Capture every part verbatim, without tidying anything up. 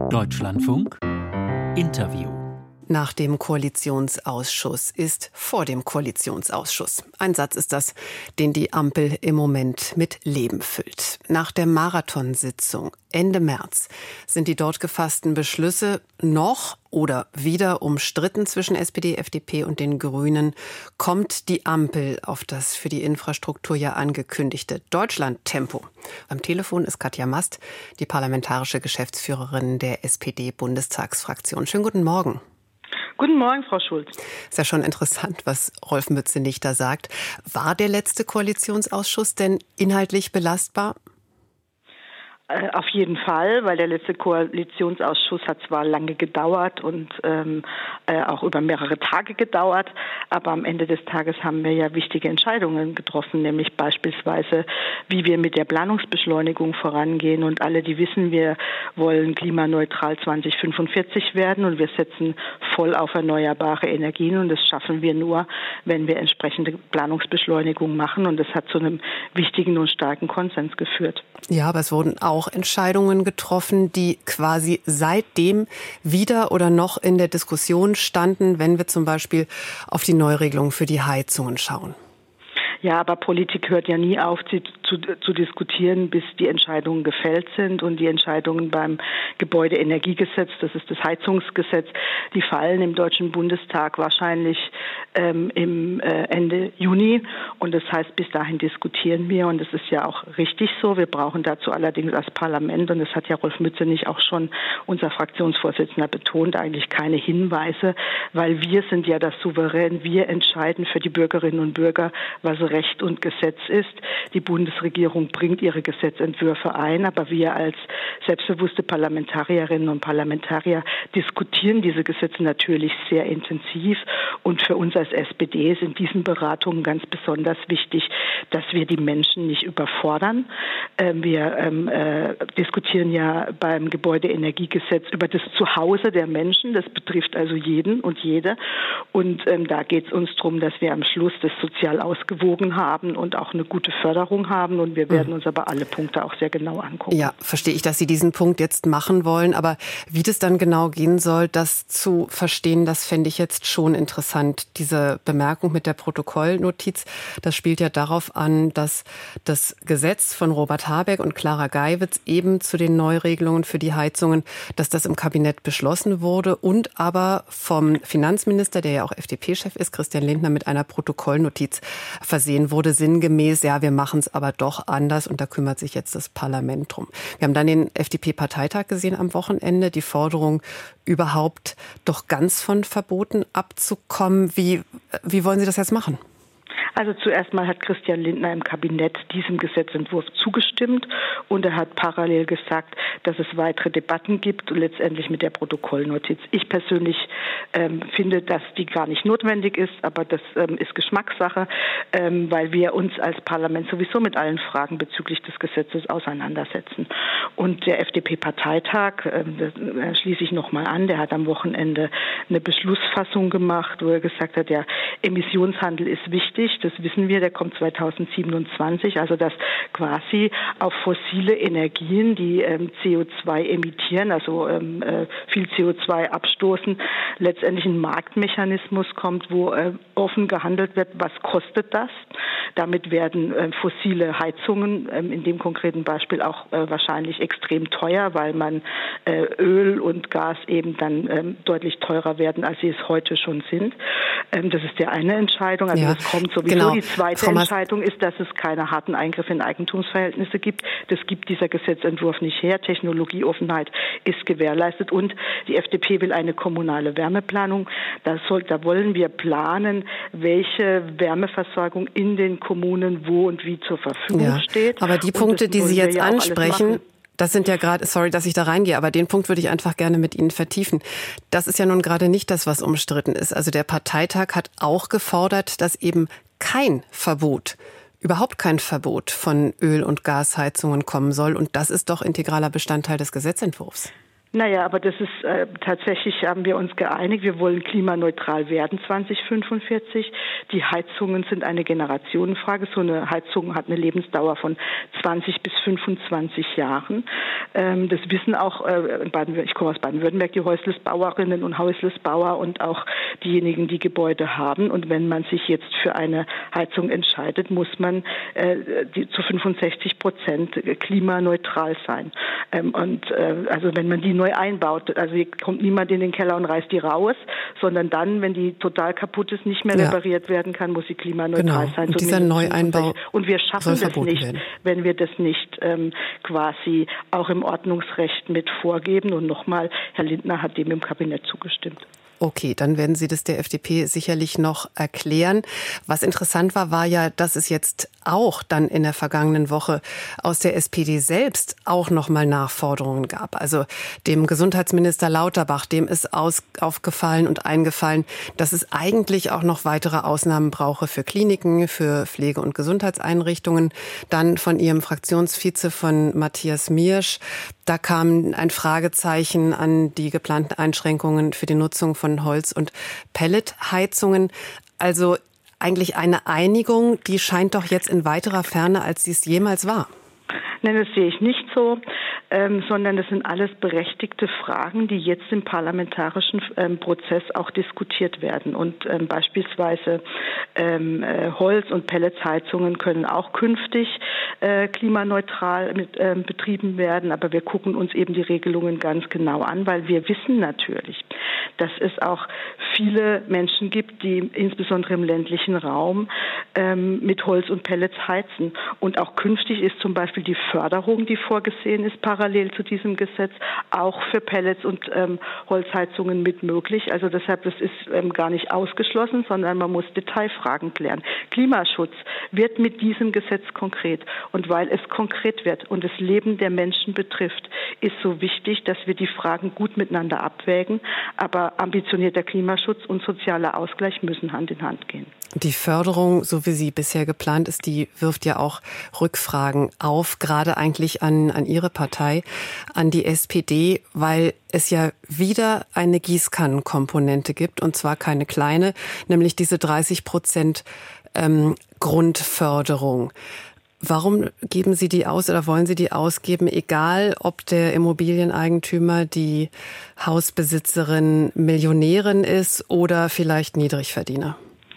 Deutschlandfunk Interview. Nach dem Koalitionsausschuss ist vor dem Koalitionsausschuss. Ein Satz ist das, den die Ampel im Moment mit Leben füllt. Nach der Marathonsitzung Ende März sind die dort gefassten Beschlüsse noch oder wieder umstritten zwischen S P D, F D P und den Grünen. Kommt die Ampel auf das für die Infrastruktur ja angekündigte Deutschland-Tempo? Am Telefon ist Katja Mast, die parlamentarische Geschäftsführerin der S P D-Bundestagsfraktion. Schönen guten Morgen. Guten Morgen, Frau Schulz. Ist ja schon interessant, was Rolf Mützenich da sagt. War der letzte Koalitionsausschuss denn inhaltlich belastbar? Auf jeden Fall, weil der letzte Koalitionsausschuss hat zwar lange gedauert und ähm, äh, auch über mehrere Tage gedauert, aber am Ende des Tages haben wir ja wichtige Entscheidungen getroffen, nämlich beispielsweise, wie wir mit der Planungsbeschleunigung vorangehen. Und alle, die wissen, wir wollen klimaneutral zwanzig fünfundvierzig werden und wir setzen voll auf erneuerbare Energien. Und das schaffen wir nur, wenn wir entsprechende Planungsbeschleunigung machen. Und das hat zu einem wichtigen und starken Konsens geführt. Ja, aber es wurden auch Entscheidungen getroffen, die quasi seitdem wieder oder noch in der Diskussion standen, wenn wir zum Beispiel auf die Neuregelung für die Heizungen schauen. Ja, aber Politik hört ja nie auf zu, zu, zu diskutieren, bis die Entscheidungen gefällt sind. Und die Entscheidungen beim Gebäudeenergiegesetz, das ist das Heizungsgesetz, die fallen im Deutschen Bundestag wahrscheinlich ähm, im äh, Ende Juni. Und das heißt, bis dahin diskutieren wir. Und das ist ja auch richtig so. Wir brauchen dazu allerdings als Parlament, und das hat ja Rolf Mützenich auch schon, unser Fraktionsvorsitzender, betont, eigentlich keine Hinweise, weil wir sind ja das Souverän. Wir entscheiden für die Bürgerinnen und Bürger, was Recht und Gesetz ist. Die Bundesregierung bringt ihre Gesetzentwürfe ein, aber wir als selbstbewusste Parlamentarierinnen und Parlamentarier diskutieren diese Gesetze natürlich sehr intensiv. Und für uns als S P D ist in diesen Beratungen ganz besonders wichtig, dass wir die Menschen nicht überfordern. Wir ähm, äh, diskutieren ja beim Gebäudeenergiegesetz über das Zuhause der Menschen. Das betrifft also jeden und jede. Und ähm, da geht es uns darum, dass wir am Schluss das sozial ausgewogen haben und auch eine gute Förderung haben. Und wir werden uns aber alle Punkte auch sehr genau angucken. Ja, verstehe ich, dass Sie diesen Punkt jetzt machen wollen. Aber wie das dann genau gehen soll, das zu verstehen, das fände ich jetzt schon interessant. Diese Bemerkung mit der Protokollnotiz, das spielt ja darauf an, dass das Gesetz von Robert Habeck und Clara Geiwitz eben zu den Neuregelungen für die Heizungen, dass das im Kabinett beschlossen wurde und aber vom Finanzminister, der ja auch F D P-Chef ist, Christian Lindner, mit einer Protokollnotiz versehen wurde, sinngemäß, ja, wir machen es aber doch anders und da kümmert sich jetzt das Parlament drum. Wir haben dann den F D P-Parteitag gesehen am Wochenende, die Forderung, überhaupt doch ganz von Verboten abzukommen. Wie, wie wollen Sie das jetzt machen? Also zuerst mal hat Christian Lindner im Kabinett diesem Gesetzentwurf zugestimmt und er hat parallel gesagt, dass es weitere Debatten gibt, letztendlich mit der Protokollnotiz. Ich persönlich ähm, finde, dass die gar nicht notwendig ist, aber das ähm, ist Geschmackssache, ähm, weil wir uns als Parlament sowieso mit allen Fragen bezüglich des Gesetzes auseinandersetzen. Und der F D P-Parteitag, ähm, da schließe ich nochmal an, der hat am Wochenende eine Beschlussfassung gemacht, wo er gesagt hat, der Emissionshandel ist wichtig. Das wissen wir, der kommt zweitausendsiebenundzwanzig, also dass quasi auf fossile Energien, die ähm, C O zwei emittieren, also ähm, äh, viel C O zwei abstoßen, letztendlich ein Marktmechanismus kommt, wo äh, offen gehandelt wird, was kostet das. Damit werden äh, fossile Heizungen äh, in dem konkreten Beispiel auch äh, wahrscheinlich extrem teuer, weil man äh, Öl und Gas eben dann ähm, deutlich teurer werden, als sie es heute schon sind. Ähm, das ist die eine Entscheidung, also ja, das kommt sowieso. Genau. Die zweite Frau Entscheidung ist, dass es keine harten Eingriffe in Eigentumsverhältnisse gibt. Das gibt dieser Gesetzentwurf nicht her. Technologieoffenheit ist gewährleistet und die F D P will eine kommunale Wärmeplanung. Da, soll, da wollen wir planen, welche Wärmeversorgung in den Kommunen wo und wie zur Verfügung ja, steht. Aber die Punkte, die Sie jetzt ja ansprechen, das sind ja gerade, sorry, dass ich da reingehe, aber den Punkt würde ich einfach gerne mit Ihnen vertiefen. Das ist ja nun gerade nicht das, was umstritten ist. Also der Parteitag hat auch gefordert, dass eben kein Verbot, überhaupt kein Verbot von Öl- und Gasheizungen kommen soll. Und das ist doch integraler Bestandteil des Gesetzentwurfs. Naja, aber das ist äh, tatsächlich, haben wir uns geeinigt, wir wollen klimaneutral werden zwanzig fünfundvierzig. Die Heizungen sind eine Generationenfrage. So eine Heizung hat eine Lebensdauer von zwanzig bis fünfundzwanzig Jahren. Ähm, das wissen auch, äh, in Baden, ich komme aus Baden-Württemberg, die Häuslesbauerinnen und Häuslesbauer und auch diejenigen, die Gebäude haben. Und wenn man sich jetzt für eine Heizung entscheidet, muss man äh, die, zu fünfundsechzig Prozent klimaneutral sein. Ähm, und äh, also wenn man die neu einbaut. Also hier kommt niemand in den Keller und reißt die raus, sondern dann, wenn die total kaputt ist, nicht mehr ja. repariert werden kann, muss sie klimaneutral genau. sein. Und dieser Neueinbau und wir schaffen das nicht, werden. wenn wir das nicht ähm, quasi auch im Ordnungsrecht mit vorgeben. Und nochmal, Herr Lindner hat dem im Kabinett zugestimmt. Okay, dann werden Sie das der F D P sicherlich noch erklären. Was interessant war, war ja, dass es jetzt auch dann in der vergangenen Woche aus der S P D selbst auch noch mal Nachforderungen gab. Also dem Gesundheitsminister Lauterbach, dem ist aus, aufgefallen und eingefallen, dass es eigentlich auch noch weitere Ausnahmen brauche für Kliniken, für Pflege- und Gesundheitseinrichtungen. Dann von Ihrem Fraktionsvize, von Matthias Miersch, da kam ein Fragezeichen an die geplanten Einschränkungen für die Nutzung von Holz- und Pelletheizungen. Also eigentlich eine Einigung, die scheint doch jetzt in weiterer Ferne, als sie es jemals war. Nein, das sehe ich nicht so, ähm, sondern das sind alles berechtigte Fragen, die jetzt im parlamentarischen ähm, Prozess auch diskutiert werden. Und ähm, beispielsweise ähm, äh, Holz- und Pelletsheizungen können auch künftig äh, klimaneutral mit, ähm, betrieben werden. Aber wir gucken uns eben die Regelungen ganz genau an, weil wir wissen natürlich, dass es auch viele Menschen gibt, die insbesondere im ländlichen Raum ähm, mit Holz und Pellets heizen. Und auch künftig ist zum Beispiel die Förderung, die vorgesehen ist, parallel zu diesem Gesetz, auch für Pellets und ähm, Holzheizungen mit möglich. Also deshalb, das ist ähm, gar nicht ausgeschlossen, sondern man muss Detailfragen klären. Klimaschutz wird mit diesem Gesetz konkret. Und weil es konkret wird und das Leben der Menschen betrifft, ist so wichtig, dass wir die Fragen gut miteinander abwägen. Aber ambitionierter Klimaschutz und sozialer Ausgleich müssen Hand in Hand gehen. Die Förderung, so wie sie bisher geplant ist, die wirft ja auch Rückfragen auf, gerade eigentlich an, an Ihre Partei, an die S P D, weil es ja wieder eine Gießkannenkomponente gibt, und zwar keine kleine, nämlich diese dreißig Prozent ähm, Grundförderung. Warum geben Sie die aus oder wollen Sie die ausgeben, egal ob der Immobilieneigentümer, die Hausbesitzerin Millionärin ist oder vielleicht Niedrigverdiener?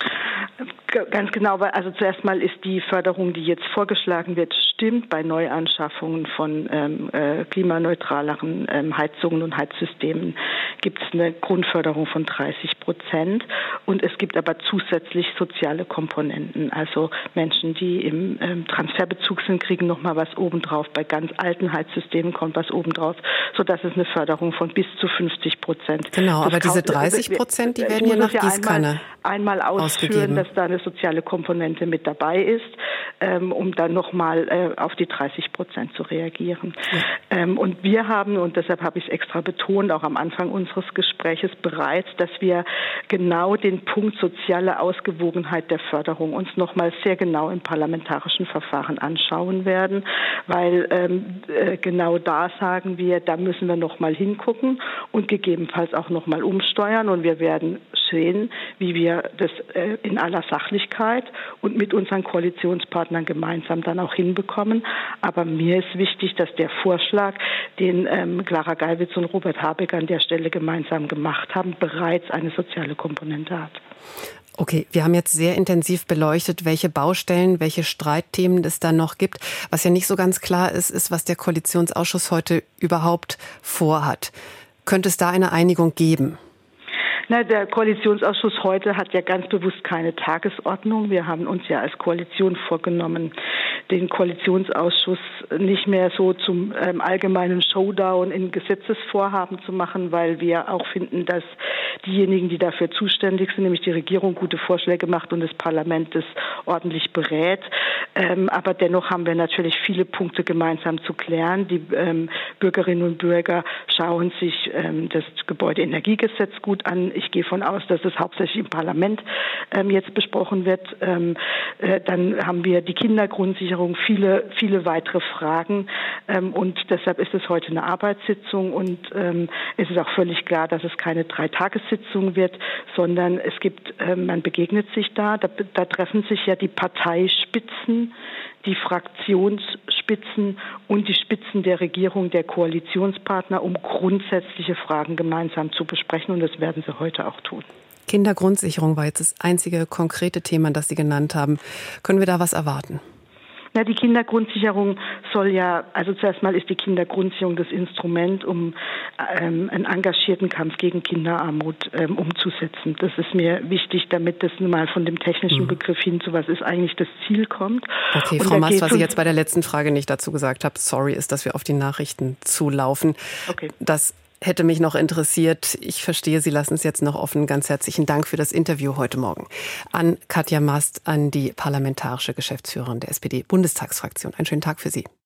Ganz genau, weil also zuerst mal ist die Förderung, die jetzt vorgeschlagen wird, stimmt bei Neuanschaffungen von ähm, äh, klimaneutraleren ähm, Heizungen und Heizsystemen gibt es eine Grundförderung von dreißig Prozent und es gibt aber zusätzlich soziale Komponenten, also Menschen, die im ähm, Transferbezug sind, kriegen nochmal was obendrauf. Bei ganz alten Heizsystemen kommt was obendrauf, sodass es eine Förderung von bis zu fünfzig Prozent. Genau, das aber diese dreißig Prozent, die werden ja nach Gießkanne einmal, einmal ausführen, dass da eine soziale Komponente mit dabei ist, ähm, um dann nochmal äh, auf die dreißig Prozent zu reagieren. Ja. Ähm, und wir haben, und deshalb habe ich es extra betont, auch am Anfang unseres Gespräches bereits, dass wir genau den Punkt soziale Ausgewogenheit der Förderung uns nochmal sehr genau im parlamentarischen Verfahren anschauen werden, weil ähm, äh, genau da sagen wir, da müssen wir nochmal hingucken und gegebenenfalls auch nochmal umsteuern, und wir werden sehen, wie wir das äh, in aller Sachlichkeit und mit unseren Koalitionspartnern gemeinsam dann auch hinbekommen. Aber mir ist wichtig, dass der Vorschlag, den ähm, Clara Geiwitz und Robert Habeck an der Stelle gemeinsam gemacht haben, bereits eine soziale Komponente hat. Okay, wir haben jetzt sehr intensiv beleuchtet, welche Baustellen, welche Streitthemen es da noch gibt. Was ja nicht so ganz klar ist, ist, was der Koalitionsausschuss heute überhaupt vorhat. Könnte es da eine Einigung geben? Na, der Koalitionsausschuss heute hat ja ganz bewusst keine Tagesordnung. Wir haben uns ja als Koalition vorgenommen, den Koalitionsausschuss nicht mehr so zum ähm, allgemeinen Showdown in Gesetzesvorhaben zu machen, weil wir auch finden, dass diejenigen, die dafür zuständig sind, nämlich die Regierung, gute Vorschläge macht und das Parlament das ordentlich berät. Ähm, aber dennoch haben wir natürlich viele Punkte gemeinsam zu klären. Die ähm, Bürgerinnen und Bürger schauen sich ähm, das Gebäudeenergiegesetz gut an. Ich gehe davon aus, dass es hauptsächlich im Parlament ähm, jetzt besprochen wird. Ähm, äh, dann haben wir die Kindergrundsicherung Kindergrundsicherung viele, viele weitere Fragen. Ähm, und deshalb ist es heute eine Arbeitssitzung. Und ähm, es ist auch völlig klar, dass es keine Dreitagessitzung wird, sondern es gibt, ähm, man begegnet sich da, da, da treffen sich ja die Parteispitzen, die Fraktionsspitzen und die Spitzen der Regierung, der Koalitionspartner, um grundsätzliche Fragen gemeinsam zu besprechen. Und das werden sie heute auch tun. Kindergrundsicherung war jetzt das einzige konkrete Thema, das Sie genannt haben. Können wir da was erwarten? Na, die Kindergrundsicherung soll ja, also zuerst mal ist die Kindergrundsicherung das Instrument, um ähm, einen engagierten Kampf gegen Kinderarmut ähm, umzusetzen. Das ist mir wichtig, damit das nun mal von dem technischen mhm. Begriff hin zu was ist eigentlich das Ziel kommt. Okay, Und Frau Mast, was um ich jetzt bei der letzten Frage nicht dazu gesagt habe, sorry, ist, dass wir auf die Nachrichten zulaufen. Okay. Das hätte mich noch interessiert. Ich verstehe, Sie lassen es jetzt noch offen. Ganz herzlichen Dank für das Interview heute Morgen. An Katja Mast, an die parlamentarische Geschäftsführerin der S P D-Bundestagsfraktion. Einen schönen Tag für Sie.